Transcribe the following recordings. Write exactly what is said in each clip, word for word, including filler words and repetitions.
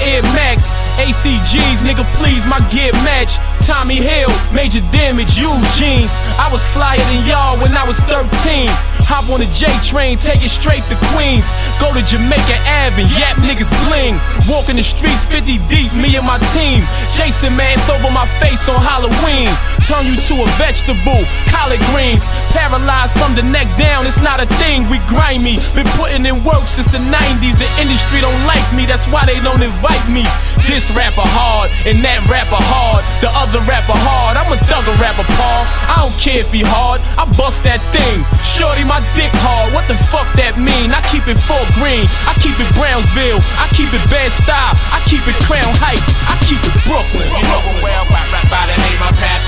Air Max, A C Gs, nigga please, my gear match. Tommy Hill, Major Damage, used jeans. I was flyer than y'all when I was thirteen. Hop on the J train, take it straight to Queens. Go to Jamaica Ave and yap niggas bling. Walk in the streets fifty deep, me and my team. Jason Mance over my face on Halloween. Turn you to a vegetable, collard greens. Paralyzed from the neck down, it's not a thing. We grimy, been putting in work since the nineties. The industry don't like me, that's why they don't invite me. This rapper hard, and that rapper hard. The other rapper hard, I'm a thugger rapper, Paul. I don't care if he hard, I bust that thing. Shorty, my dick hard, what the fuck that mean? I keep it full green, I keep it Brownsville, I keep it Bed-Stuy, I keep it Crown Heights, I keep it Brooklyn. You know it well, by, by, by the name of Pat.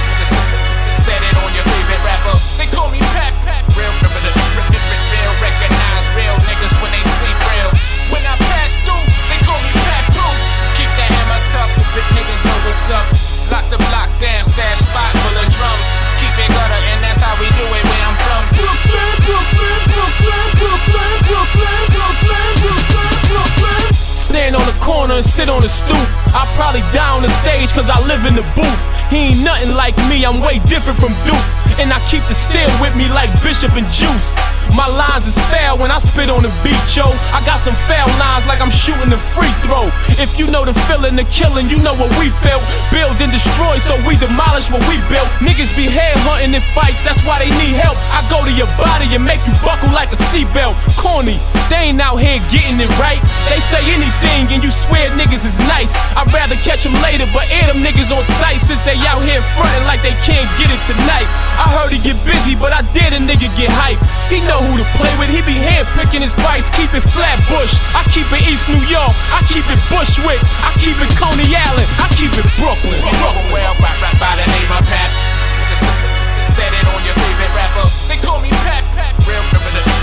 Set it on your favorite rapper. They call me Pat, Pat. Real, real, real, real, recognize real niggas when they see real. When I pass through, they call me Pat Bruce. Keep that hammer tough, the big niggas know what's up. Lock the block down, stash spot full of drums. Keep it gutter, and that's how we do it where I'm from. Brooklyn, Brooklyn, Brooklyn, Brooklyn, Brooklyn, Brooklyn, Brooklyn, Brooklyn. Stand on the corner and sit on the stoop. I'll probably die on the stage cause I live in the booth. He ain't nothing like me, I'm way different from Duke. And I keep the steel with me like Bishop and Juice. My lines is foul when I spit on the beat, yo. I got some foul lines like I'm shooting a free throw. If you know the feeling, the killing, you know what we felt. Build and destroy, so we demolish what we built. Niggas be head hunting in fights, that's why they need help. I go to your body and make you buckle like a seatbelt. Corny, they ain't out here getting it right. They say anything and you swear niggas is nice. I'd rather catch them later, but air them niggas on sight since they out here frontin' like they can't get it tonight. I heard he get busy, but I dare the nigga get hype. He know who to play with, he be handpicking his fights. Keep it Flatbush, I keep it East New York, I keep it Bushwick, I keep it Coney Island, I keep it Brooklyn. You know it well, by, by, by the name of Pat. Set it on your favorite rapper. They call me Pat, Pat. Real, real, real.